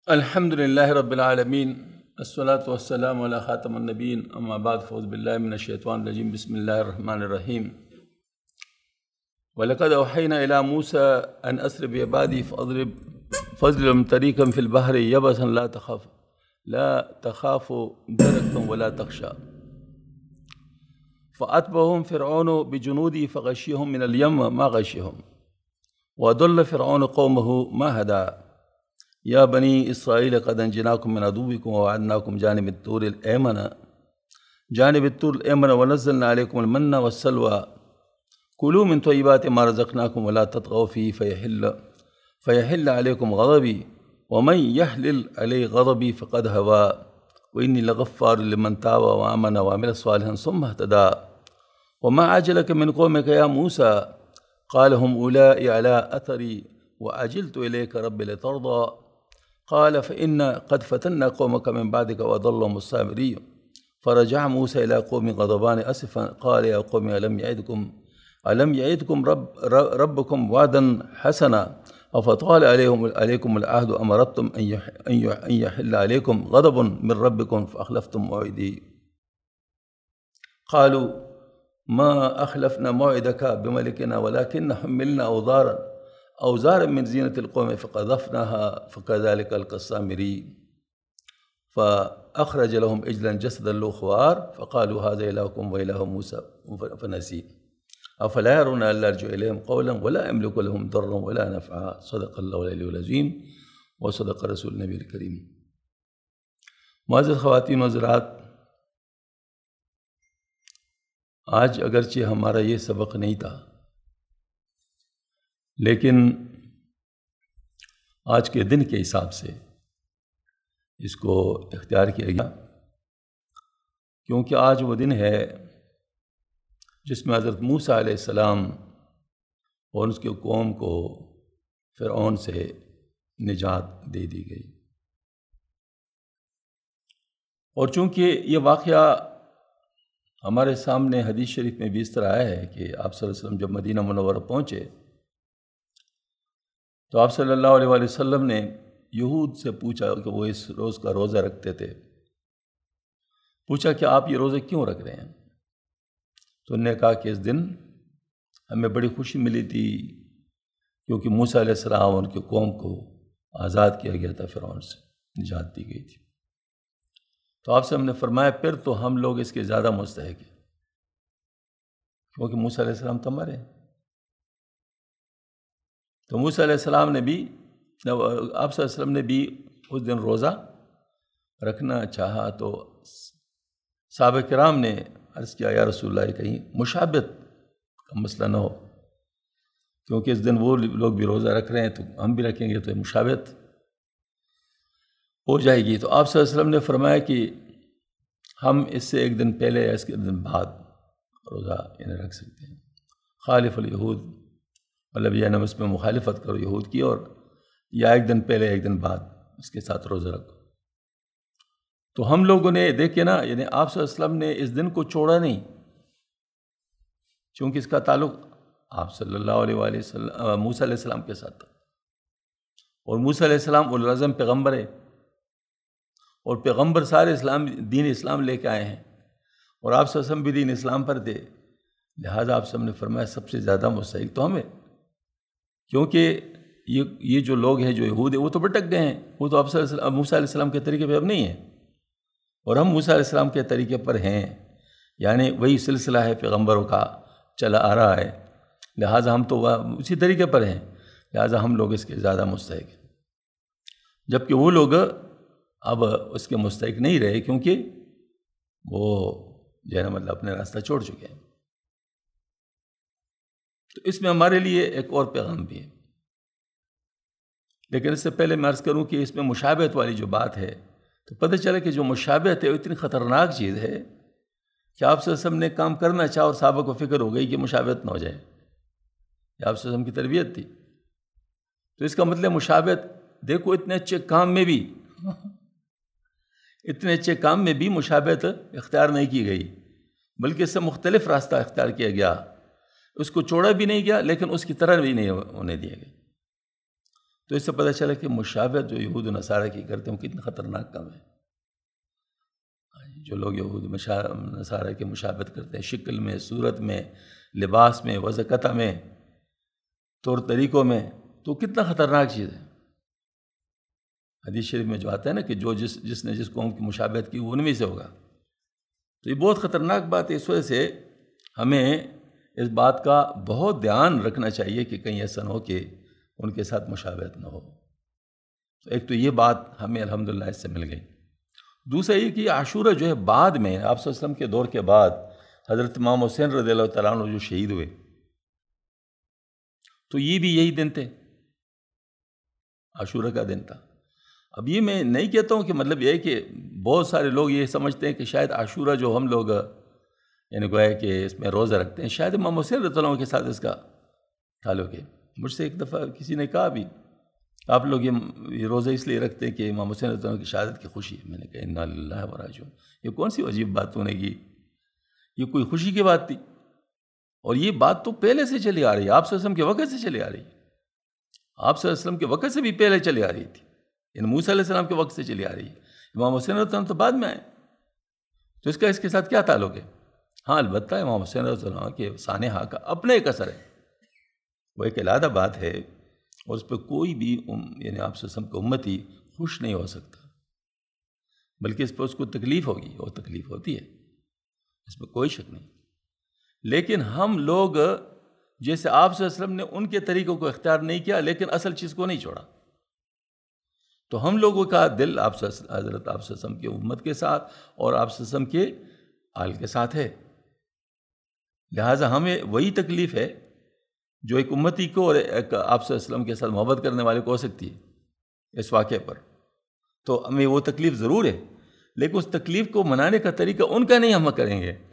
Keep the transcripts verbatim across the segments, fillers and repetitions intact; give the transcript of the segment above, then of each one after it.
الحمد لله رب العالمين الصلاة والسلام على خاتم النبيين أما بعد فأعوذ بالله من الشيطان الرجيم بسم الله الرحمن الرحيم ولقد أوحينا إلى موسى أن أسر بعبادي فاضرب فاضرب طريقا في البحر يبسا لا تخاف لا تخاف دركا ولا تخشى فأتبعهم فرعون بجنوده فغشيهم من اليم ما غشيهم وأضل فرعون قومه ما هدى یا بنی اسرائیل قد انجیناکم من عدوکم ووعدناکم جانب الطور الایمن جانب الطور الایمن ونزلنا علیکم المن والسلوى کلوا من طیبات ما رزقناکم ولا تطغوا فیہ فیحل فیحل علیکم غضبی ومن یحلل علی غضبی فقد هوى وانی لغفار لمن تاب وآمن وعمل صالحا ثم اهتدى وما عجلك من قومك يا موسى قال هم أولئك على أثري وعجلت إليك رب لترضى قال فإن قد فتنا قومك من بعدك وأضلهم السامري فرجع موسى إلى قوم غضبان أسفا قال يا قوم ألم يعدكم ألم يعدكم رب ربكم وعدا حسنا أفطال عليهم عليكم العهد أم أردتم أن يحل عليكم غضب من ربكم فأخلفتم موعدي قالوا ما أخلفنا موعدك بملكنا ولكن حملنا أوزارا أوزارا من زينة القوم فقذفناها فكذلك ألقى السامري فأخرج لهم عجلا جسدا له خوار فقالوا هذا إلهكم وإله موسى فنسي أفلا يرون ألا أرجع إليهم قولا ولا أملك لهم ضرا ولا نفعا صدق الله العلي العظيم وصدق رسول النبي الكريم. معزز خواتین و حضرات، آج اگرچہ ہمارا یہ سبق نہیں تھا لیکن آج کے دن کے حساب سے اس کو اختیار کیا گیا کیونکہ آج وہ دن ہے جس میں حضرت موسیٰ علیہ السلام اور اس کے قوم کو فرعون سے نجات دے دی گئی. اور چونکہ یہ واقعہ ہمارے سامنے حدیث شریف میں بھی اس طرح آیا ہے کہ آپ صلی اللہ علیہ وسلم جب مدینہ منورہ پہنچے تو آپ صلی اللہ علیہ وآلہ وسلم نے یہود سے پوچھا کہ وہ اس روز کا روزہ رکھتے تھے. پوچھا کہ آپ یہ روزے کیوں رکھ رہے ہیں؟ تو انہوں نے کہا کہ اس دن ہمیں بڑی خوشی ملی تھی کیونکہ موسیٰ علیہ السلام اور ان کے قوم کو آزاد کیا گیا تھا، فرعون سے نجات دی گئی تھی. تو آپ سے ہم نے فرمایا پھر تو ہم لوگ اس کے زیادہ مستحق ہیں کیونکہ موسیٰ علیہ السلام تو مرے. تو موسیٰ علیہ السلام نے بھی آپ صلی اللہ علیہ وسلم نے بھی اس دن روزہ رکھنا چاہا تو صحابہ کرام نے عرض کیا یا رسول اللہ کہیں مشابہت کا مسئلہ نہ ہو کیونکہ اس دن وہ لوگ بھی روزہ رکھ رہے ہیں تو ہم بھی رکھیں گے تو مشابہت ہو جائے گی. تو آپ صلی اللہ علیہ وسلم نے فرمایا کہ ہم اس سے ایک دن پہلے یا اس کے دن بعد روزہ انہیں رکھ سکتے ہیں. خالف الیہود مطلب یہ نہ اس میں مخالفت کرو یہود کی، اور یا ایک دن پہلے ایک دن بعد اس کے ساتھ روزہ رکھو. تو ہم لوگوں نے دیکھے نا، یعنی آپ صلی اللہ علیہ وسلم نے اس دن کو چھوڑا نہیں چونکہ اس کا تعلق آپ صلی اللہ علیہ وآلہ وسلم موسیٰ علیہ السلام کے ساتھ تھا، اور موسیٰ علیہ السلام اولو العزم پیغمبر ہے، اور پیغمبر سارے اسلام دین اسلام لے کے آئے ہیں، اور آپ صلی اللہ علیہ وسلم بھی دین اسلام پر تھے. لہٰذا آپ سب نے فرمایا سب سے زیادہ مستحق تو ہمیں، کیونکہ یہ یہ جو لوگ ہیں جو یہود ہیں وہ تو بھٹک گئے ہیں، وہ تو آپ صلی اللہ علیہ وسلم موسیٰ علیہ السلام کے طریقے پہ اب نہیں ہیں، اور ہم موسیٰ علیہ السلام کے طریقے پر ہیں، یعنی وہی سلسلہ ہے پیغمبروں کا چلا آ رہا ہے. لہٰذا ہم تو اسی طریقے پر ہیں، لہٰذا ہم لوگ اس کے زیادہ مستحق ہیں. جبکہ وہ لوگ اب اس کے مستحق نہیں رہے کیونکہ وہ جو ہے نا مطلب اپنے راستہ چھوڑ چکے ہیں. تو اس میں ہمارے لیے ایک اور پیغام بھی ہے، لیکن اس سے پہلے میں عرض کروں کہ اس میں مشابہت والی جو بات ہے تو پتہ چلا کہ جو مشابہت ہے وہ اتنی خطرناک چیز ہے کہ آپ صلی اللہ علیہ وسلم نے کام کرنا چاہا اور صحابہ کو فکر ہو گئی کہ مشابہت نہ ہو جائے. یہ آپ صلی اللہ علیہ وسلم کی تربیت تھی. تو اس کا مطلب مشابہت، دیکھو اتنے اچھے کام میں بھی اتنے اچھے کام میں بھی مشابہت اختیار نہیں کی گئی، بلکہ اس سے مختلف راستہ اختیار کیا گیا. اس کو چھوڑا بھی نہیں گیا لیکن اس کی طرح بھی نہیں ہونے دیا گیا. تو اس سے پتہ چلا کہ مشابہت جو یہود و نصارہ کی کرتے ہیں وہ کتنا خطرناک کام ہے۔ جو لوگ یہود نصارہ کی مشابہت کرتے ہیں شکل میں، صورت میں، لباس میں، وضع قطع میں، طور طریقوں میں، تو کتنا خطرناک چیز ہے۔ حدیث شریف میں جو آتا ہے نا کہ جو جس جس نے جس قوم کی مشابہت کی وہ ان میں سے ہوگا، تو یہ بہت خطرناک بات ہے۔ اس وجہ سے ہمیں اس بات کا بہت دھیان رکھنا چاہیے کہ کہیں ایسا نہ ہو کہ ان کے ساتھ مشابہت نہ ہو۔ تو ایک تو یہ بات ہمیں الحمدللہ اس سے مل گئی۔ دوسرا یہ کہ عاشورہ جو ہے بعد میں آپ صلی اللہ علیہ وسلم کے دور کے بعد حضرت امام حسین رضی اللہ تعالیٰ عنہ جو شہید ہوئے، تو یہ بھی یہی دن تھے، عاشورہ کا دن تھا۔ اب یہ میں نہیں کہتا ہوں کہ مطلب یہ ہے کہ بہت سارے لوگ یہ سمجھتے ہیں کہ شاید عاشورہ جو ہم لوگ یعنی گویا کہ اس میں روزہ رکھتے ہیں شاید امام حسین رضی اللہ عنہ کے ساتھ اس کا تعلق ہے۔ مجھ سے ایک دفعہ کسی نے کہا بھی آپ لوگ یہ روزہ اس لیے رکھتے ہیں کہ امام حسین رضی اللہ عنہ کی شہادت کی خوشی ہے۔ میں نے کہا انا للہ و راجعون، یہ کون سی عجیب بات تو نے کی؟ یہ کوئی خوشی کی بات تھی؟ اور یہ بات تو پہلے سے چلی آ رہی ہے، آپ صلی اللہ علیہ وسلم کے وقت سے چلی آ رہی ہے، آپ صلی اللہ علیہ وسلم کے وقت سے بھی پہلے چلی آ رہی تھی، یعنی موسیٰ علیہ السلام کے وقت سے چلی آ رہی ہے۔ امام حسین رضی اللہ عنہ تو بعد میں آئے، تو اس کا اس کے ساتھ کیا تعلق ہے؟ ہاں البتہ امام حسین رضی اللہ عنہ کے سانحہ کا اپنے ایک اثر ہے، وہ ایک علیحدہ بات ہے، اور اس پہ کوئی بھی یعنی آپ صلی اللہ علیہ وسلم کی امتی خوش نہیں ہو سکتا، بلکہ اس پہ اس کو تکلیف ہوگی، اور تکلیف ہوتی ہے، اس میں کوئی شک نہیں۔ لیکن ہم لوگ جیسے آپ صلی اللہ علیہ وسلم نے ان کے طریقوں کو اختیار نہیں کیا لیکن اصل چیز کو نہیں چھوڑا، تو ہم لوگوں کا دل آپ صلی اللہ علیہ حضرت آپ صلی اللہ علیہ وسلم کی امت کے ساتھ اور آپ صلی اللہ علیہ وسلم کے آل کے ساتھ ہے، لہٰذا ہمیں وہی تکلیف ہے جو ایک امتی کو اور ایک آپ صلی اللہ علیہ وسلم کے ساتھ محبت کرنے والے کو ہو سکتی ہے اس واقعے پر۔ تو ہمیں وہ تکلیف ضرور ہے، لیکن اس تکلیف کو منانے کا طریقہ ان کا نہیں ہم کریں گے،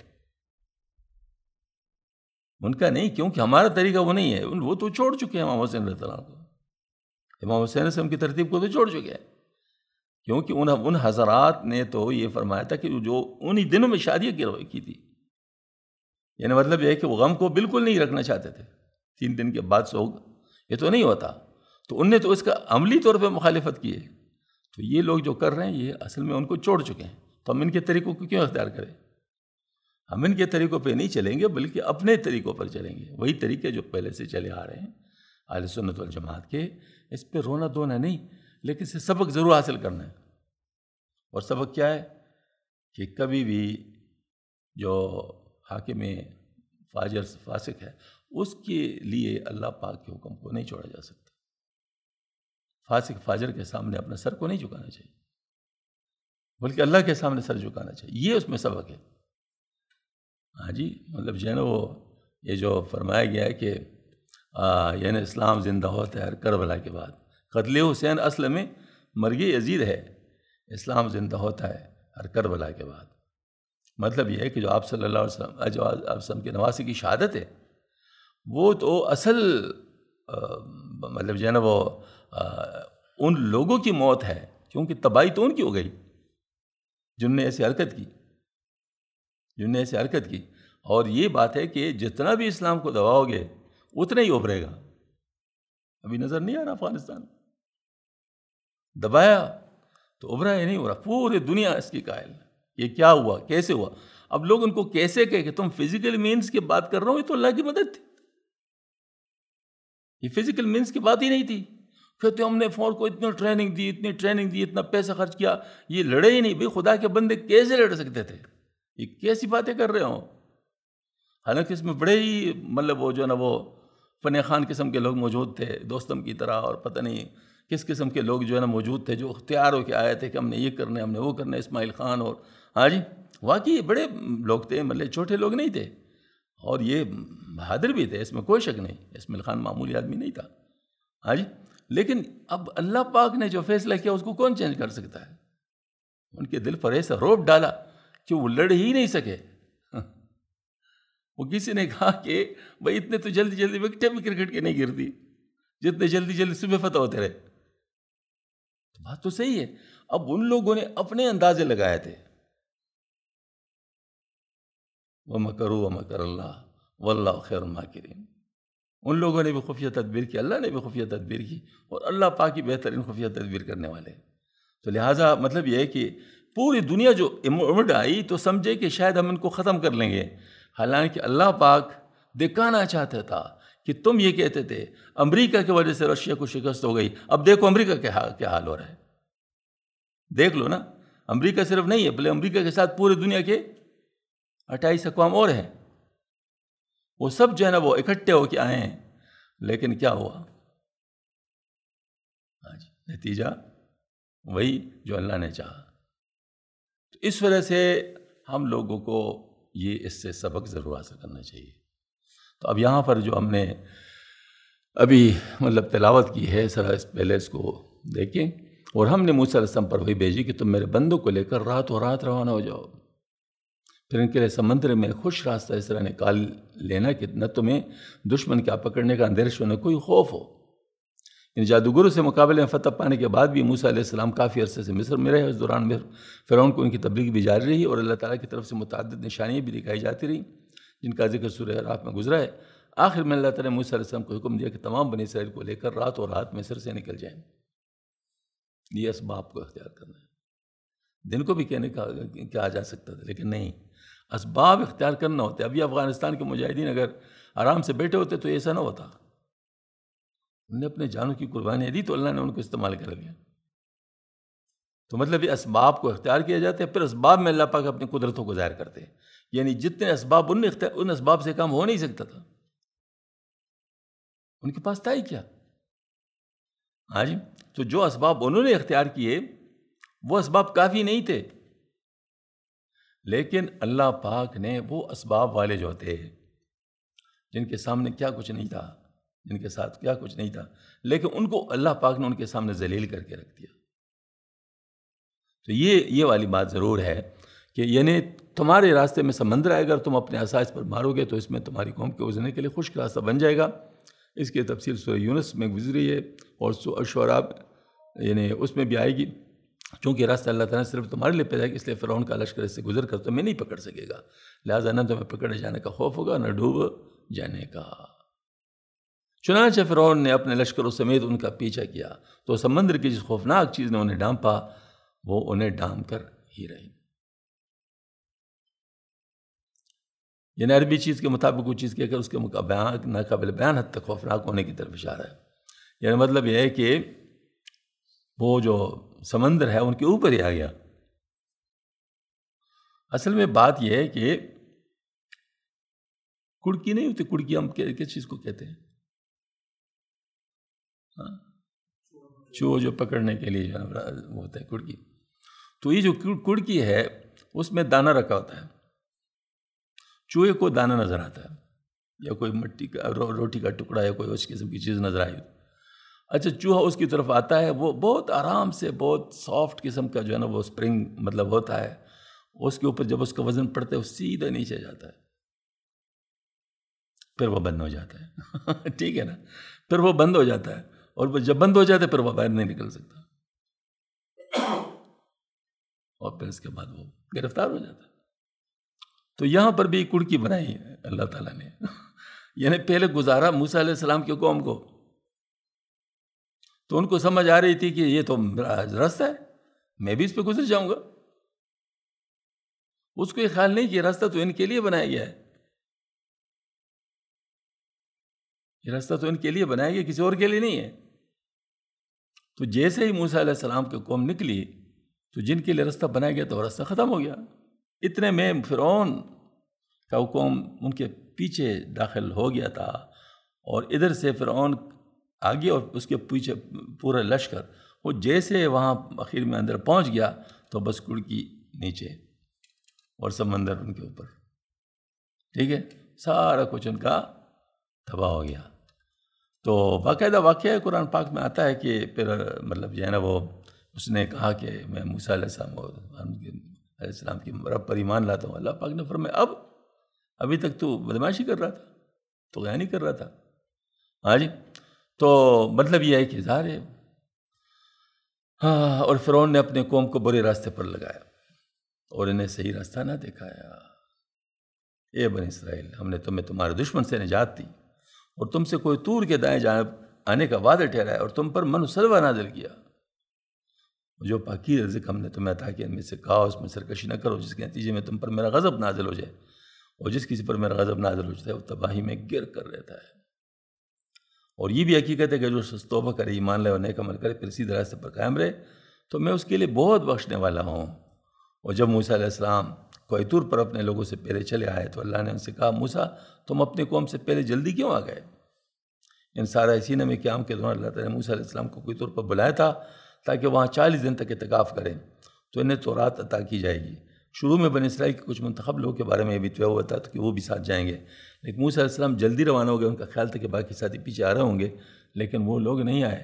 ان کا نہیں، کیونکہ ہمارا طریقہ وہ نہیں ہے، وہ تو چھوڑ چکے ہیں امام حسین رضی اللہ عنہ کو، امام حسین رضی اللہ عنہ کی ترتیب کو تو چھوڑ چکے ہیں، کیونکہ ان ان حضرات نے تو یہ فرمایا تھا کہ جو انہی دنوں میں شادیاں کی تھی، یعنی مطلب یہ ہے کہ وہ غم کو بالکل نہیں رکھنا چاہتے تھے، تین دن کے بعد سوگ یہ تو نہیں ہوتا، تو ان نے تو اس کا عملی طور پہ مخالفت کی ہے۔ تو یہ لوگ جو کر رہے ہیں یہ اصل میں ان کو چھوڑ چکے ہیں، تو ہم ان کے طریقوں کو کیوں اختیار کریں؟ ہم ان کے طریقوں پہ نہیں چلیں گے بلکہ اپنے طریقوں پر چلیں گے، وہی طریقے جو پہلے سے چلے آ رہے ہیں اہل سنت والجماعت کے۔ اس پہ رونا دھونا نہیں، لیکن اسے سبق ضرور حاصل کرنا ہے، اور سبق کیا ہے کہ کبھی بھی جو حاکم فاجر فاسق ہے اس کے لیے اللہ پاک کے حکم کو نہیں چھوڑا جا سکتا، فاسق فاجر کے سامنے اپنا سر کو نہیں جھکانا چاہیے بلکہ اللہ کے سامنے سر جھکانا چاہیے، یہ اس میں سبق ہے۔ ہاں جی، مطلب جو ہے نا وہ یہ جو فرمایا گیا ہے کہ یعنی اسلام زندہ ہوتا ہے ہر کربلا کے بعد، قتل حسین اصل میں مرگ یزید ہے، اسلام زندہ ہوتا ہے ہر کربلا کے بعد۔ مطلب یہ ہے کہ جو آپ صلی اللہ علیہ وسلم جو آپ صلی اللہ علیہ وسلم کے نواسی کی شہادت ہے وہ تو اصل مطلب جو ہے نا وہ ان لوگوں کی موت ہے، کیونکہ تباہی تو ان کی ہو گئی جن نے ایسی حرکت کی جن نے ایسی حرکت کی اور یہ بات ہے کہ جتنا بھی اسلام کو دباؤ گے اتنا ہی ابھرے گا۔ ابھی نظر نہیں آ رہا افغانستان دبایا تو ابھرا ہی نہیں ہو رہا، پوری دنیا اس کی قائل، یہ کیا ہوا، کیسے ہوا؟ اب لوگ ان کو کیسے کہے کہ تم فزیکل مینز کی بات کر رہا ہو، یہ تو اللہ کی مدد تھی، یہ فزیکل مینز کی بات ہی نہیں تھی۔ کہتے ہم نے فوج کو اتنی ٹریننگ دی اتنی ٹریننگ دی اتنا پیسہ خرچ کیا، یہ لڑے ہی نہیں۔ بھئی خدا کے بندے کیسے لڑ سکتے تھے؟ یہ کیسی باتیں کر رہے ہوں؟ حالانکہ اس میں بڑے ہی مطلب وہ جو نا وہ فن خان قسم کے لوگ موجود تھے دوستم کی طرح، اور پتہ نہیں کس قسم کے لوگ جو ہے نا موجود تھے جو اختیار ہو کے آئے تھے کہ ہم نے یہ کرنا ہے ہم نے وہ کرنا ہے، اسماعیل خان اور ہاں جی واقعی بڑے لوگ تھے، مطلب چھوٹے لوگ نہیں تھے، اور یہ بہادر بھی تھے، اس میں کوئی شک نہیں، اسماعیل خان معمولی آدمی نہیں تھا ہاں جی۔ لیکن اب اللہ پاک نے جو فیصلہ کیا اس کو کون چینج کر سکتا ہے؟ ان کے دل پر ایسا روب ڈالا کہ وہ لڑ ہی نہیں سکے۔ وہ کسی نے کہا کہ بھائی اتنے تو جلدی جلدی وکٹیں بھی کرکٹ کے نہیں گرتی جتنے جلدی جلدی صبح فتح ہوتے رہے، تو بات تو صحیح ہے۔ اب ان لوگوں نے اپنے اندازے لگائے تھے، وَمَكَرُوا وَمَكَرَ اللَّهُ وَاللَّهُ خَيْرُ الْمَاكِرِينَ، ان لوگوں نے بھی خفیہ تدبیر کی، اللہ نے بھی خفیہ تدبیر کی، اور اللہ پاک کی بہترین خفیہ تدبیر کرنے والے. تو لہٰذا مطلب یہ ہے کہ پوری دنیا جو امڈ آئی تو سمجھے کہ شاید ہم ان کو ختم کر لیں گے، حالانکہ اللہ پاک دکھانا چاہتا تھا کہ تم یہ کہتے تھے امریکہ کی وجہ سے رشیا کو شکست ہو گئی، اب دیکھو امریکہ کے حال کیا حال ہو رہا ہے. دیکھ لو نا، امریکہ صرف نہیں ہے بلکہ امریکہ کے ساتھ پوری دنیا کے اٹھائیس اقوام اور ہیں، وہ سب جو ہے نا وہ اکٹھے ہو کے آئے ہیں، لیکن کیا ہوا؟ آج نتیجہ وہی جو اللہ نے چاہا. تو اس وجہ سے ہم لوگوں کو یہ اس سے سبق ضرور حاصل کرنا چاہیے. تو اب یہاں پر جو ہم نے ابھی مطلب تلاوت کی ہے ذرا اس پہلے اس کو دیکھیں، اور ہم نے موسیٰ علیہ السلام پر وہی بھیجی کہ تم میرے بندوں کو لے کر رات و رات روانہ ہو جاؤ، پھر ان کے لیے سمندر میں خوش راستہ اس طرح نکال لینا کہ نہ تمہیں دشمن کا پکڑنے کا اندیش ہو نہ کوئی خوف ہو. ان جادوگروں سے مقابلے میں فتح پانے کے بعد بھی موسیٰ علیہ السلام کافی عرصے سے مصر میں رہے. اس دوران میں فرعون کو ان کی تبلیغ بھی جاری رہی اور اللہ تعالیٰ کی طرف سے متعدد نشانیاں بھی دکھائی جاتی رہیں جن کا ذکر سورہ اعراف میں گزرا ہے. آخر میں اللہ تعالیٰ نے موسیٰ علیہ السلام کو حکم دیا کہ تمام بنی اسرائیل کو لے کر رات اور رات مصر سے نکل جائیں. یہ اسباب کو اختیار کرنا ہے. دن کو بھی کہنے کا کہا جا سکتا تھا لیکن نہیں، اسباب اختیار کرنا ہوتا ہے. ابھی افغانستان کے مجاہدین اگر آرام سے بیٹھے ہوتے تو ایسا نہ ہوتا. انہوں نے اپنے جانوں کی قربانیاں دی تو اللہ نے ان کو استعمال کر لیا. تو مطلب یہ اسباب کو اختیار کیا جاتا ہے، پھر اسباب میں اللہ پاک اپنی قدرتوں کو ظاہر کرتے ہیں. یعنی جتنے اسباب ان ان اسباب سے کام ہو نہیں سکتا تھا، ان کے پاس تھا ہی کیا. ہاں جی، تو جو اسباب انہوں نے اختیار کیے وہ اسباب کافی نہیں تھے، لیکن اللہ پاک نے وہ اسباب والے جو تھے جن کے سامنے کیا کچھ نہیں تھا، جن کے ساتھ کیا کچھ نہیں تھا، لیکن ان کو اللہ پاک نے ان کے سامنے ذلیل کر کے رکھ دیا. تو یہ یہ والی بات ضرور ہے کہ یعنی تمہارے راستے میں سمندر آئے گا، تم اپنے اساس پر مارو گے تو اس میں تمہاری قوم کے گزرنے کے لیے خشک راستہ بن جائے گا. اس کی تفصیل سورہ یونس میں گزری ہے اور شعراء یعنی اس میں بھی آئے گی. چونکہ راستہ اللہ تعالیٰ نے صرف تمہارے لیے پیدا کیا، اس لیے فرعون کا لشکر اس سے گزر کر تمہیں نہیں پکڑ سکے گا، لہٰذا نہ تمہیں پکڑے جانے کا خوف ہوگا نہ ڈوب جانے کا. چنانچہ فرعون نے اپنے لشکروں سمیت ان کا پیچھا کیا تو سمندر کی جس خوفناک چیز نے انہیں ڈانپا وہ انہیں ڈانپ کر ہی رہی. یعنی عربی چیز کے مطابق وہ چیز کہہ کر اس کے بیان ناقابل بیان حد تک خوفناک ہونے کی طرف اشارہ ہے. یعنی مطلب یہ ہے کہ وہ جو سمندر ہے ان کے اوپر ہی آ گیا. اصل میں بات یہ ہے کہ کڑکی نہیں ہوتی، کڑکی ہم کس چیز کو کہتے ہیں؟ چوہے جو پکڑنے کے لیے جو وہ ہوتا ہے کڑکی. تو یہ جو کڑکی ہے اس میں دانہ رکھا ہوتا ہے. چوہے کو دانہ نظر آتا ہے یا کوئی مٹی کا روٹی کا ٹکڑا یا کوئی اس قسم کی چیز نظر آئی. اچھا چوہا اس کی طرف آتا ہے، وہ بہت آرام سے بہت سافٹ قسم کا جو ہے نا وہ اسپرنگ مطلب ہوتا ہے، اس کے اوپر جب اس کا وزن پڑتا ہے وہ سیدھا نیچے جاتا ہے، پھر وہ بند ہو جاتا ہے. ٹھیک ہے نا، پھر وہ بند ہو جاتا ہے اور جب بند ہو جاتا ہے پھر وہ باہر نہیں نکل سکتا اور پھر اس کے بعد وہ گرفتار ہو جاتا ہے. تو یہاں پر بھی کڑکی بنائی ہے اللہ تعالیٰ نے. یعنی پہلے گزارا موسیٰ علیہ السلام کی قوم کو تو ان کو سمجھ آ رہی تھی کہ یہ تو راستہ ہے، میں بھی اس پہ گزر جاؤں گا. اس کو یہ خیال نہیں کہ راستہ تو ان کے لیے بنایا گیا ہے، یہ راستہ تو ان کے لیے بنایا گیا، کسی اور کے لیے نہیں ہے. تو جیسے ہی موسیٰ علیہ السلام کی قوم نکلی تو جن کے لیے راستہ بنایا گیا تو راستہ ختم ہو گیا. اتنے میں فرعون کا قوم ان کے پیچھے داخل ہو گیا تھا اور ادھر سے فرعون آگے اور اس کے پیچھے پورا لشکر. وہ جیسے وہاں آخر میں اندر پہنچ گیا تو بس کڑکی نیچے اور سمندر ان کے اوپر. ٹھیک ہے، سارا کچھ ان کا تباہ ہو گیا. تو باقاعدہ واقعہ ہے قرآن پاک میں آتا ہے کہ پھر مطلب جو ہے نا وہ اس نے کہا کہ میں موسیٰ علیہ السلام علیہ السلام کی رب پر ایمان لاتا ہوں. اللہ پاک نے فرمایا اب ابھی تک تو بدماشی کر رہا تھا، تو غیانی کر رہا تھا. ہاں جی، تو مطلب یہ ہے کہ ظاہر ہے. ہاں، اور فرعون نے اپنے قوم کو برے راستے پر لگایا اور انہیں صحیح راستہ نہ دکھایا. اے بنی اسرائیل، ہم نے تمہیں تمہارے دشمن سے نجات دی اور تم سے کوئی طور کے دائیں جانب آنے کا وعدہ ٹھہرایا اور تم پر من و سلوہ نازل کیا۔ جو پاکی رزق ہم نے تمہیں عطا کیا ان میں سے کھاؤ، اس میں سرکشی نہ کرو جس کے نتیجے میں تم پر میرا غضب نازل ہو جائے، اور جس کسی پر میرا غضب نازل ہو جاتا ہے وہ تباہی میں گر کر رہتا ہے۔ اور یہ بھی حقیقت ہے کہ جو شخص توبہ کرے، ایمان لائے اور نیک عمل کرے پھر سیدھے راستے پر قائم رہے تو میں اس کے لیے بہت بخشنے والا ہوں۔ اور جب موسیٰ علیہ السلام کوئی طور پر اپنے لوگوں سے پہلے چلے آئے تو اللہ نے ان سے کہا، موسیٰ تم اپنے قوم سے پہلے جلدی کیوں آ گئے؟ ان سارا سینہ میں قیام کے دوران اللہ تعالیٰ نے موسیٰ علیہ السلام کو کوئی طور پر بلایا تھا تاکہ وہاں چالیس دن تک اعتکاف کریں تو انہیں تورات عطا کی جائے گی۔ شروع میں بنی اسرائیل کے کچھ منتخب لوگوں کے بارے میں یہ بھی طے ہوا تھا کہ وہ بھی ساتھ جائیں گے، لیکن موسیٰ علیہ السلام جلدی روانہ ہو گئے۔ ان کا خیال تھا کہ باقی ساتھی پیچھے آ رہے ہوں گے، لیکن وہ لوگ نہیں آئے۔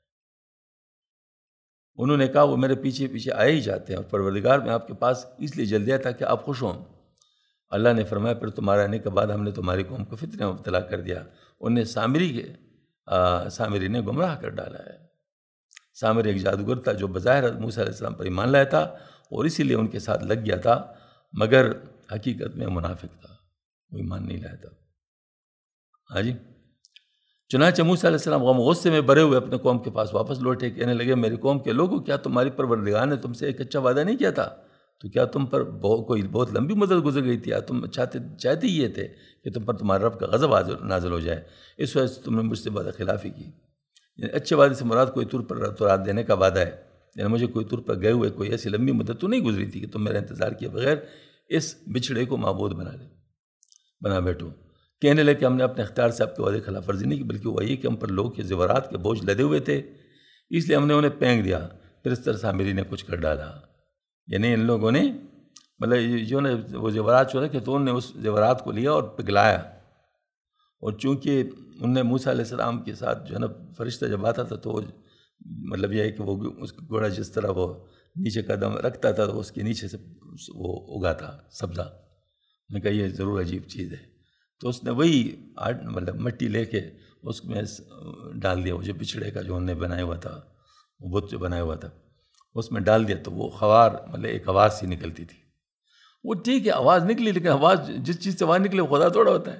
انہوں نے کہا وہ میرے پیچھے پیچھے آئے ہی جاتے ہیں، اور پروردگار میں آپ کے پاس اس لیے جلدی آیا تھا کہ آپ خوش ہوں۔ اللہ نے فرمایا پھر تمہارے آنے کے بعد ہم نے تمہاری قوم کو فتنے میں مبتلا کر دیا، انہیں سامری کے سامری نے گمراہ کر ڈالا ہے۔ سامری ایک جادوگر تھا جو بظاہر موسیٰ علیہ السلام پر ایمان لایا تھا اور اسی لیے ان کے ساتھ لگ گیا تھا، مگر حقیقت میں منافق تھا، وہ ایمان نہیں لایا تھا۔ ہاں جی، چنانچہ موسیٰ علیہ السلام غم و غصے میں بھرے ہوئے اپنے قوم کے پاس واپس لوٹے، کہنے لگے میری قوم کے لوگوں کیا تمہاری پروردگار نے تم سے ایک اچھا وعدہ نہیں کیا تھا؟ تو کیا تم پر بہت کوئی بہت لمبی مدت گزر گئی تھی؟ یا تم چاہتے چاہتے یہ تھے کہ تم پر تمہارے رب کا غضب نازل ہو جائے، اس وجہ سے تم نے مجھ سے وعدہ خلافی کی؟ یعنی اچھے وعدے سے مراد کوئی طور پر تورات دینے کا وعدہ ہے، یعنی مجھے کوئی طور پر گئے ہوئے کوئی ایسی لمبی مدت تو نہیں گزری تھی کہ تم میرا انتظار کیے بغیر اس بچھڑے کو معبود بنا لے بنا بیٹھو۔ کہنے لگے کہ ہم نے اپنے اختیار سے آپ کے وعدے خلاف ورزی نہیں کی، بلکہ وہ یہ کہ ہم پر لوگ کے زیورات کے بوجھ لدے ہوئے تھے، اس لیے ہم نے انہیں پھینک دیا، پھر اس طرح سامری نے کچھ کر ڈالا۔ یعنی ان لوگوں نے مطلب جو نے وہ زیورات چورے کہ تو انہوں نے اس زیورات کو لیا اور پگھلایا، اور چونکہ ان نے موسیٰ علیہ السلام کے ساتھ جو ہے نا فرشتہ جب آتا تھا تو وہ مطلب یہ ہے کہ وہ اس گھوڑا جس طرح وہ نیچے قدم رکھتا تھا تو اس کے نیچے سے وہ اگاتا سبزہ۔ میں کہا یہ ضرور عجیب چیز ہے، تو اس نے وہی آٹ مطلب مٹی لے کے اس میں ڈال دیا، وہ جو بچھڑے کا جو انہوں نے بنایا ہوا تھا، وہ بت جو بنایا ہوا تھا اس میں ڈال دیا، تو وہ خوار مطلب ایک آواز سی نکلتی تھی۔ وہ ٹھیک ہے آواز نکلی، لیکن آواز جس چیز سے آواز نکلے وہ خدا تھوڑا ہوتا ہے۔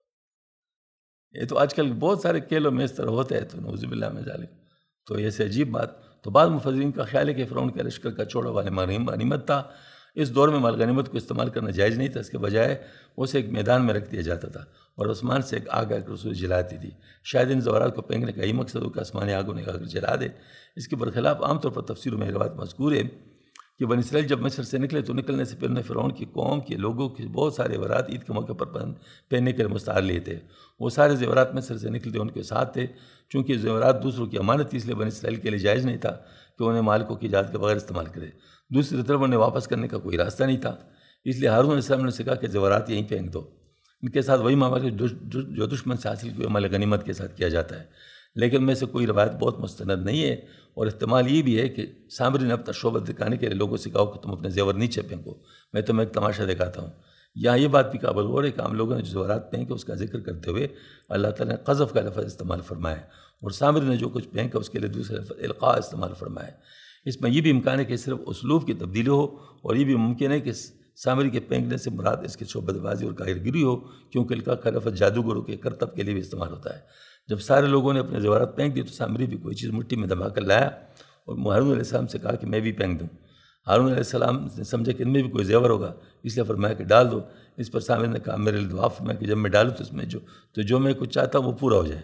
یہ تو آج کل بہت سارے کھیلوں میں اس طرح ہوتا ہے، تو نعوذ باللہ من ذالک، تو ایسے عجیب بات۔ تو بعض مفسرین کا خیال ہے کہ فرعون کے لشکر کا چوڑا والے غنیمت تھا، اس دور میں مال غنیمت کو استعمال کرنا جائز نہیں تھا، اس کے بجائے اسے ایک میدان میں رکھ دیا جاتا تھا اور آسمان سے ایک آگ آ کر اسے جلاتی تھی۔ شاید ان زورات کو پھینکنے کا یہی مقصد ہو کہ آسمانی آگ انہیں آ کر جلا دے۔ اس کے برخلاف عام طور پر تفسیروں میں روایت مذکور ہے کہ بنی اسرائیل جب مصر سے نکلے تو نکلنے سے پہلے فرعون کی قوم کے لوگوں کے بہت سارے زیورات عید کے موقع پر پہننے کے لیے مستعار لیے تھے۔ وہ سارے زیورات مصر سے نکلتے ان کے ساتھ تھے، چونکہ زیورات دوسروں کی امانت تھی، اس لیے بنی اسرائیل کے لیے جائز نہیں تھا کہ انہیں مالکوں کی اجازت کے بغیر استعمال کرے۔ دوسری طرف انہیں واپس کرنے کا کوئی راستہ نہیں تھا، اس لیے ہارون علیہ السلام نے سے کہا کہ زیورات یہیں پھینک دو۔ ان کے ساتھ وہی معاملہ جو دشمن سے حاصل ہوئے مال غنیمت کے ساتھ کیا جاتا ہے، لیکن میں سے کوئی روایت بہت مستند نہیں ہے، اور احتمال یہ بھی ہے کہ سامری نے اپنا شعبہ دکھانے کے لیے لوگوں سے کہا کہ تم اپنے زیور نیچے پھینکو، میں تمہیں ایک تماشا دکھاتا ہوں۔ یہاں یہ بات بھی قابل غور ہے کہ عام لوگوں نے جو زیورات پھینکے اس کا ذکر کرتے ہوئے اللہ تعالیٰ نے قذف کا لفظ استعمال فرمایا، اور سامری نے جو کچھ پھینکا اس کے لیے دوسرے لفظ القاء استعمال فرمایا۔ اس میں یہ بھی امکان ہے کہ صرف اسلوب کی تبدیلی ہو، اور یہ بھی ممکن ہے کہ سامری کے پھینکنے سے مراد اس کی شعبہ بازی اور کاہر گیری ہو، کیونکہ القاء کا لفظ جادوگروں کے کرتب کے لیے بھی استعمال ہوتا ہے۔ جب سارے لوگوں نے اپنے زیورات پھینک دیے تو سامری بھی کوئی چیز مٹی میں دبا کر لایا اور ہارون علیہ السلام سے کہا کہ میں بھی پھینک دوں۔ ہارون علیہ السلام نے سمجھا کہ ان میں بھی کوئی زیور ہوگا، اس لیے فرمایا کہ ڈال دو۔ اس پر سامری نے کہا میرے لیے دعا فرمایا کہ جب میں ڈالوں تو اس میں جو تو جو میں کچھ چاہتا ہوں وہ پورا ہو جائے۔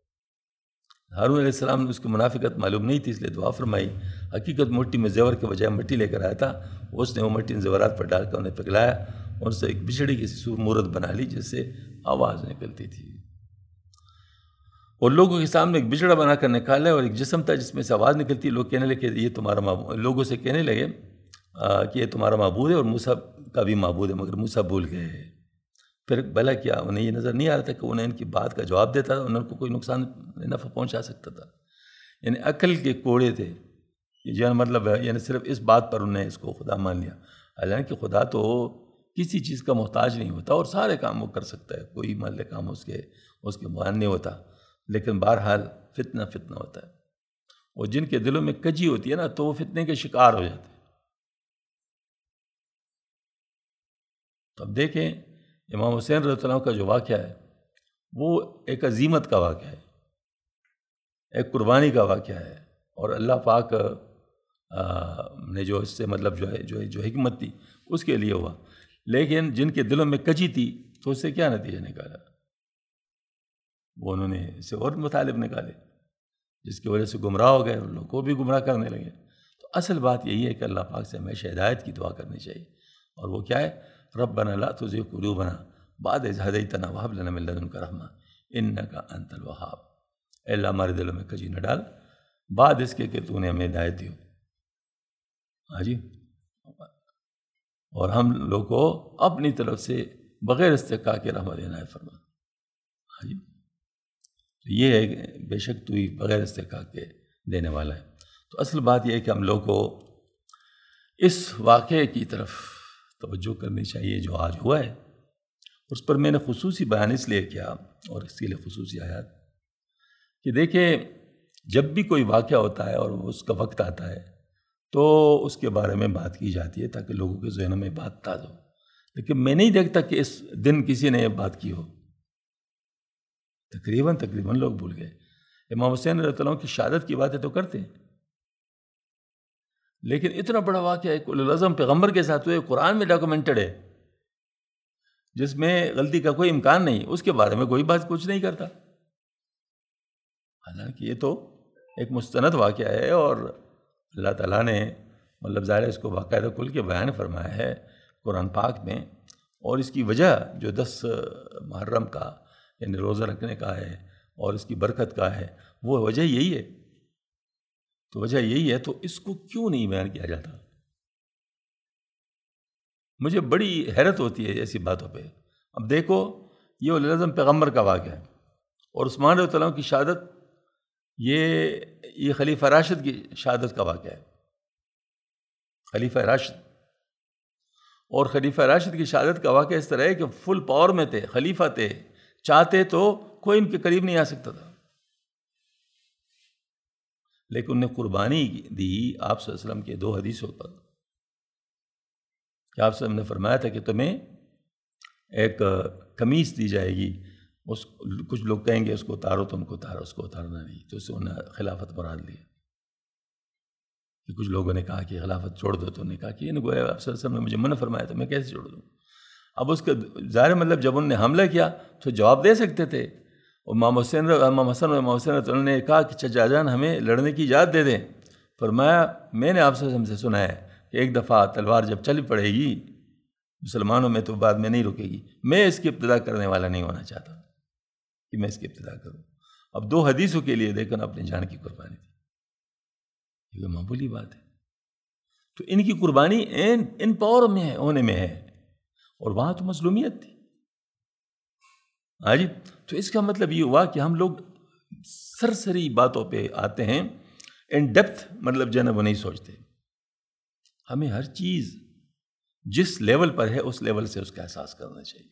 ہارون علیہ السلام نے اس کی منافقت معلوم نہیں تھی، اس لیے دعا فرمائی۔ حقیقت مٹی میں زیور کے بجائے مٹی لے کر آیا تھا، اس نے وہ مٹی ان زیورات پر ڈال کر انہیں پگھلایا اور اس سے ایک بچھڑی کی سی صورت بنا لی جس سے آواز نکلتی تھی، اور لوگوں کے سامنے ایک بچڑا بنا کر نکالا، اور ایک جسم تھا جس میں سے آواز نکلتی۔ لوگ کہنے لگے کہ یہ تمہارا معبود، لوگوں سے کہنے لگے کہ یہ تمہارا معبود ہے اور موسیٰ کا بھی معبود ہے، مگر موسیٰ بھول گئے۔ پھر بھلا کیا انہیں یہ نظر نہیں آ رہا تھا کہ انہیں ان کی بات کا جواب دیتا تھا ان کو کوئی نقصان نفع پہنچا سکتا تھا؟ یعنی عقل کے کوڑے تھے، یہ مطلب ہے، یعنی صرف اس بات پر انہیں اس کو خدا مان لیا، حالانکہ خدا تو کسی چیز کا محتاج نہیں ہوتا اور سارے کام وہ کر سکتا ہے، کوئی مال کام اس کے اس کے مان نہیں ہوتا، لیکن بہرحال فتنہ فتنہ ہوتا ہے، اور جن کے دلوں میں کجی ہوتی ہے نا تو وہ فتنے کے شکار ہو جاتے ہیں۔ تو اب دیکھیں امام حسین رضی اللہ عنہ کا جو واقعہ ہے وہ ایک عظیمت کا واقعہ ہے، ایک قربانی کا واقعہ ہے، اور اللہ پاک نے جو اس سے مطلب جو ہے جو جو حکمت تھی اس کے لیے ہوا، لیکن جن کے دلوں میں کجی تھی تو اس سے کیا نتیجہ نکالا؟ وہ انہوں نے اس سے اور مطالب نکالے، جس کی وجہ سے گمراہ ہو گئے، ان لوگوں کو بھی گمراہ کرنے لگے۔ تو اصل بات یہی ہے کہ اللہ پاک سے ہمیشہ ہدایت کی دعا کرنی چاہیے، اور وہ کیا ہے؟ ربنا لا تزغ قلوبنا بعد اذ ہدیتنا وہب لنا من لدنک رحمہ انک انت الوہاب۔ اے اللہ ہمارے دلوں میں کجی نہ ڈال بعد اس کے کہ تو نے ہمیں ہدایت دی ہو۔ ہاں جی، اور ہم لوگ کو اپنی طرف سے بغیر استحقاق کے رحمت عنایت فرما۔ ہاں جی، تو یہ ہے بے شک تو ہی بغیر استحقاق کے دینے والا ہے۔ تو اصل بات یہ ہے کہ ہم لوگ کو اس واقعے کی طرف توجہ کرنی چاہیے جو آج ہوا ہے۔ اس پر میں نے خصوصی بیان اس لیے کیا اور اس کے لیے خصوصی آیات کہ دیکھیں، جب بھی کوئی واقعہ ہوتا ہے اور اس کا وقت آتا ہے تو اس کے بارے میں بات کی جاتی ہے تاکہ لوگوں کے ذہنوں میں بات تازہ ہو، لیکن میں نہیں دیکھتا کہ اس دن کسی نے یہ بات کی ہو۔ تقریباً تقریباً لوگ بھول گئے۔ امام حسین رضی اللہ عنہ کی شہادت کی باتیں تو کرتے ہیں، لیکن اتنا بڑا واقعہ ایک اولو العزم پیغمبر کے ساتھ ہوئے، قرآن میں ڈاکومنٹڈ ہے، جس میں غلطی کا کوئی امکان نہیں، اس کے بارے میں کوئی بات کچھ نہیں کرتا۔ حالانکہ یہ تو ایک مستند واقعہ ہے، اور اللہ تعالیٰ نے مطلب ظاہر ہے اس کو باقاعدہ کھل کے بیان فرمایا ہے قرآن پاک میں، اور اس کی وجہ جو دس محرم کا یعنی روزہ رکھنے کا ہے اور اس کی برکت کا ہے، وہ وجہ یہی ہے۔ تو وجہ یہی ہے، تو اس کو کیوں نہیں بیان کیا جاتا؟ مجھے بڑی حیرت ہوتی ہے ایسی باتوں پہ۔ اب دیکھو، یہ اولو العزم پیغمبر کا واقعہ ہے، اور عثمان رضی اللہ عنہ کی شہادت یہ یہ خلیفہ راشد کی شہادت کا واقعہ ہے، خلیفہ راشد۔ اور خلیفہ راشد کی شہادت کا واقعہ اس طرح ہے کہ فل پاور میں تھے، خلیفہ تھے، چاہتے تو کوئی ان کے قریب نہیں آ سکتا تھا، لیکن انہیں قربانی دی آپ صلی اللہ علیہ وسلم کے دو حدیثوں پر کہ آپ صلی اللہ علیہ وسلم نے فرمایا تھا کہ تمہیں ایک قمیص دی جائے گی، اس کچھ لوگ کہیں گے اس کو اتارو، تم کو اتارو، اس کو اتارنا نہیں، تو اس سے انہیں خلافت مراد لیا۔ کہ کچھ لوگوں نے کہا کہ خلافت چھوڑ دو، تو انہوں نے کہا کہ یہ گویا آپ صلی اللہ علیہ وسلم نے مجھے منع فرمایا تو میں کیسے چھوڑ دوں؟ اب اس کا ظاہر مطلب جب انہوں نے حملہ کیا تو جواب دے سکتے تھے، اور امام حسین امام حسن اور امام حسین انہوں نے کہا کہ چچا جان ہمیں لڑنے کی اجازت دے دیں۔ فرمایا میں نے آپ صلی اللہ علیہ وسلم سے سنا ہے کہ ایک دفعہ تلوار جب چل پڑے گی مسلمانوں میں تو بعد میں نہیں رکے گی، میں اس کی ابتدا کرنے والا نہیں ہونا چاہتا کہ میں اس کی ابتدا کروں۔ اب دو حدیثوں کے لیے دیکھنا اپنی جان کی قربانی تھی، یہ معمولی بات ہے۔ تو ان کی قربانی ان ان پاور میں ہے، ہونے میں ہے، اور وہاں تو مظلومیت تھی۔ ہاں جی، تو اس کا مطلب یہ ہوا کہ ہم لوگ سرسری باتوں پہ آتے ہیں، ان ڈیپتھ مطلب جو ہے نا وہ نہیں سوچتے۔ ہمیں ہر چیز جس لیول پر ہے اس لیول سے اس کا احساس کرنا چاہیے۔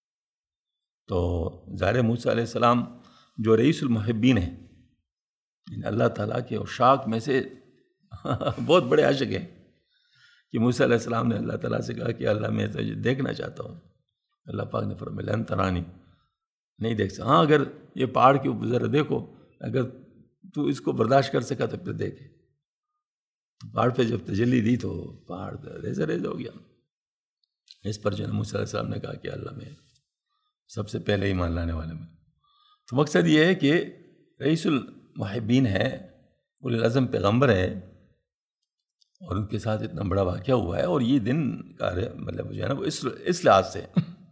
تو ظاہر موسیٰ علیہ السلام جو رئیس المحبین ہیں، اللہ تعالیٰ کے عشاق میں سے بہت بڑے عاشق ہیں، کہ موسیٰ علیہ السلام نے اللہ تعالیٰ سے کہا کہ اللہ میں تجھے دیکھنا چاہتا ہوں۔ اللہ پاک نے فرمایا لن ترانی، نہیں دیکھ سکتا، ہاں اگر یہ پہاڑ کے اوپر ذرا دیکھو، اگر تو اس کو برداشت کر سکا تو پھر دیکھے۔ تو پہاڑ پہ جب تجلی دی تو پہاڑ ریزہ ریز ہو گیا۔ اس پر جو ہے موسیٰ علیہ السلام نے کہا کہ اللہ میں سب سے پہلے ایمان لانے والے میں۔ تو مقصد یہ ہے کہ رئیس المحبین ہے، اولو العزم پیغمبر ہے، اور ان کے ساتھ اتنا بڑا واقعہ ہوا ہے، اور یہ دن کا مطلب جو ہے نا وہ اس اس لحاظ سے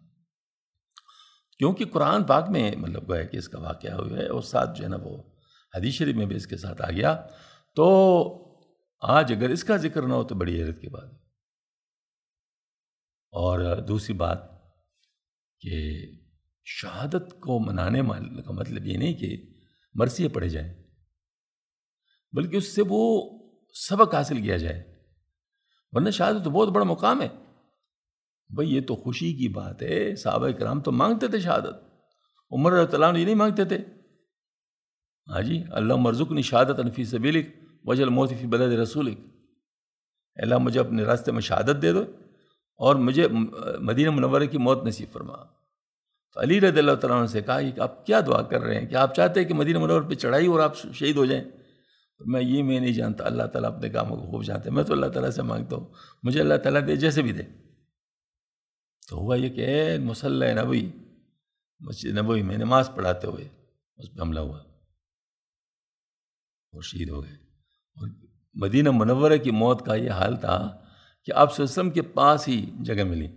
کیونکہ قرآن پاک میں مطلب ہے کہ اس کا واقعہ ہوا ہے، اور ساتھ جو ہے نا وہ حدیث شریف میں بھی اس کے ساتھ آ گیا، تو آج اگر اس کا ذکر نہ ہو تو بڑی حیرت کی بات ہے۔ اور دوسری بات کہ شہادت کو منانے کا مطلب یہ نہیں کہ مرثیے پڑھے جائیں، بلکہ اس سے وہ سبق حاصل کیا جائے، ورنہ شہادت تو بہت بڑا مقام ہے بھئی، یہ تو خوشی کی بات ہے۔ صحابہ کرام تو مانگتے تھے شہادت، عمر رضی اللہ عنہ یہ نہیں مانگتے تھے، ہاں جی اللہم ارزقنی شہادۃ فی سبیلک واجعل موتی فی بلد رسولک، اللہ مجھے اپنے راستے میں شہادت دے دو اور مجھے مدینہ منورہ کی موت نصیب فرما۔ تو علی رضی اللہ تعالیٰ عنہ سے کہا کہ آپ کیا دعا کر رہے ہیں، کہ آپ چاہتے ہیں کہ مدینہ منورہ پہ چڑھائی اور آپ شہید ہو جائیں؟ میں یہ میں نہیں جانتا، اللہ تعالیٰ اپنے کاموں کو خوب جانتے ہیں، میں تو اللہ تعالیٰ سے مانگتا ہوں مجھے اللہ تعالیٰ دے جیسے بھی دے۔ تو ہوا یہ کہ اے مصلی نبوی، مسجد نبوی میں نماز پڑھاتے ہوئے اس پہ حملہ ہوا اور شہید ہو گئے۔ اور مدینہ منورہ کی موت کا یہ حال تھا کہ آپ صلی اللہ علیہ وسلم کے پاس ہی جگہ ملی۔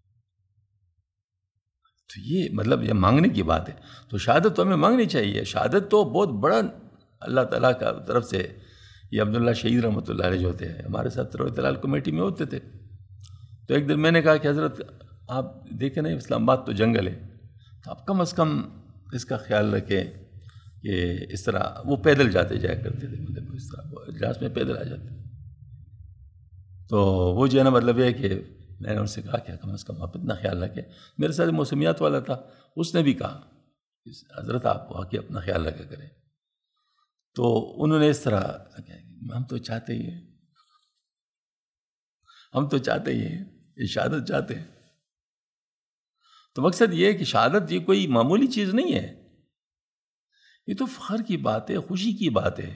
تو یہ مطلب یہ مانگنے کی بات ہے، تو شہادت تو ہمیں مانگنی چاہیے۔ شہادت تو بہت بڑا اللہ تعالیٰ کا طرف سے، یہ عبداللہ شہید رحمۃ اللہ علیہ جو ہوتے ہیں ہمارے ساتھ ترویت العلال کمیٹی میں ہوتے تھے، تو ایک دن میں نے کہا کہ حضرت آپ دیکھیں نا اسلام آباد تو جنگل ہے، تو آپ کم از کم اس کا خیال رکھیں کہ اس طرح وہ پیدل جاتے جایا کرتے تھے، مطلب اس طرح وہ اجلاس میں پیدل آ جاتے، تو وہ جو ہے نا مطلب یہ ہے کہ میں نے ان سے کہا کہ کم از کم آپ اتنا خیال رکھیں۔ میرے ساتھ موسمیات والا تھا، اس نے بھی کہا حضرت آپ واقعی اپنا خیال رکھا کریں۔ تو انہوں نے اس طرح ہم تو چاہتے ہی ہیں ہم تو چاہتے ہی ہیں یہ شہادت چاہتے ہیں۔ تو مقصد یہ ہے کہ شہادت یہ کوئی معمولی چیز نہیں ہے، یہ تو فخر کی بات ہے، خوشی کی بات ہے۔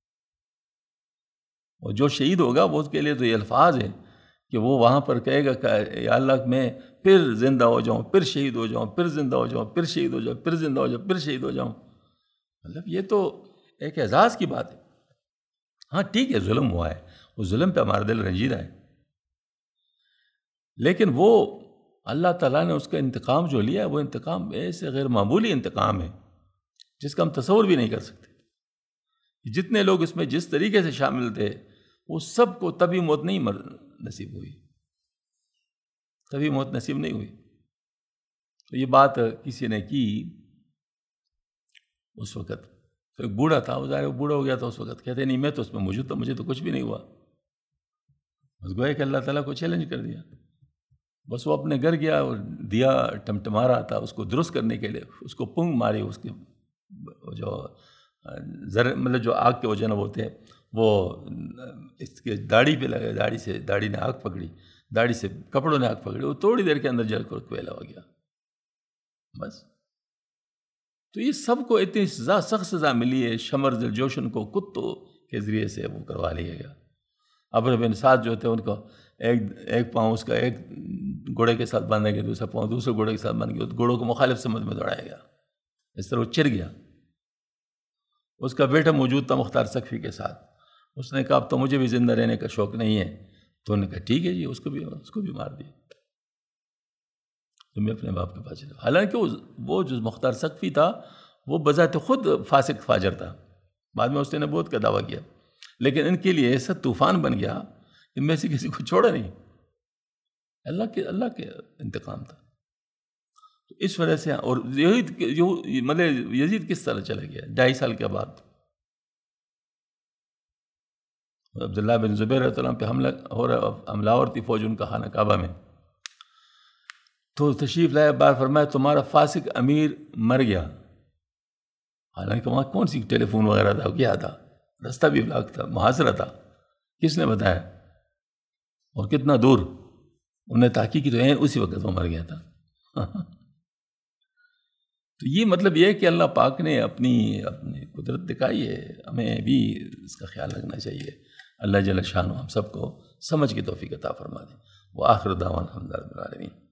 اور جو شہید ہوگا وہ اس کے لیے تو یہ الفاظ ہیں کہ وہ وہاں پر کہے گا کہ یا اللہ میں پھر زندہ ہو جاؤں، پھر شہید ہو جاؤں، پھر زندہ ہو جاؤں، پھر شہید ہو جاؤں، پھر زندہ ہو جاؤں، پھر شہید ہو جاؤں۔ مطلب یہ تو ایک اعزاز کی بات ہے۔ ہاں ٹھیک ہے ظلم ہوا ہے، اس ظلم پہ ہمارا دل رنجیدہ ہے، لیکن وہ اللہ تعالیٰ نے اس کا انتقام جو لیا ہے وہ انتقام ایسے غیر معمولی انتقام ہے جس کا ہم تصور بھی نہیں کر سکتے۔ جتنے لوگ اس میں جس طریقے سے شامل تھے وہ سب کو تبھی موت نہیں مر نصیب ہوئی، تبھی موت نصیب نہیں ہوئی۔ تو یہ بات کسی نے کی اس وقت، تو ایک بوڑھا تھا، وہ ظاہر وہ بوڑھا ہو گیا تھا اس وقت، کہتے نہیں میں تو اس میں موجود تھا، مجھے تو کچھ بھی نہیں ہوا۔ بس گویا کہ اللہ تعالیٰ کو چیلنج کر دیا۔ بس وہ اپنے گھر گیا اور دیا ٹمٹما رہا تھا، اس کو درست کرنے کے لیے اس کو پنگ ماری، اس کے جو ذر مطلب جو آگ کے وجہ ہوتے ہیں وہ اس کے داڑھی پہ لگے، داڑھی سے داڑھی نے آگ پکڑی، داڑھی سے کپڑوں نے آگ پکڑی، وہ تھوڑی دیر کے اندر جل کر کوئلہ ہو گیا۔ بس تو یہ سب کو اتنی سزا سخت سزا ملی ہے، شمر ذی الجوشن کو کتوں کے ذریعے سے وہ کروا لیا گیا۔ ابر بن سعد جو تھے ان کو ایک ایک پاؤں اس کا ایک گھوڑے کے ساتھ باندھا گیا، دوسرا پاؤں دوسرے گھوڑے کے ساتھ باندھ گیا، گھوڑوں کو مخالف سمت میں دوڑایا گیا، اس طرح وہ چر گیا۔ اس کا بیٹا موجود تھا مختار سقفی کے ساتھ، اس نے کہا اب تو مجھے بھی زندہ رہنے کا شوق نہیں ہے، تو انہوں نے کہا ٹھیک ہے جی، اس کو بھی اس کو بھی مار دیا، تم اپنے باپ کے پاس چلے۔ حالانکہ وہ جو مختار سقفی تھا وہ بذات خود فاسق فاجر تھا، بعد میں اس نے نبوت کا دعویٰ کیا، لیکن ان کے لیے ایسا طوفان بن گیا ان میں سے کسی کو چھوڑا نہیں، اللہ کے اللہ کے انتقام تھا۔ تو اس وجہ سے اور یزید مطلب یزید کس طرح چلا گیا ڈھائی سال کے بعد، عبداللہ بن زبیر رضی اللہ عنہ پہ حملہ ہو رہا، حملہ اور تھی فوج ان کا خانہ کعبہ میں، تو تشریف لائے بار فرمایا تمہارا فاسق امیر مر گیا، حالانکہ وہاں کون سی ٹیلی فون وغیرہ تھا، کیا تھا، رستہ بھی بلاک تھا، محاصرہ تھا، کس نے بتایا اور کتنا دور، انہوں نے تحقیق کی تو عین اسی وقت وہ مر گیا تھا۔ تو یہ مطلب یہ ہے کہ اللہ پاک نے اپنی اپنی قدرت دکھائی ہے، ہمیں بھی اس کا خیال رکھنا چاہیے۔ اللہ جل شانہ ہم سب کو سمجھ کی توفیق عطا فرما دیں۔ وآخر دعوانا الحمد للہ رب العالمین۔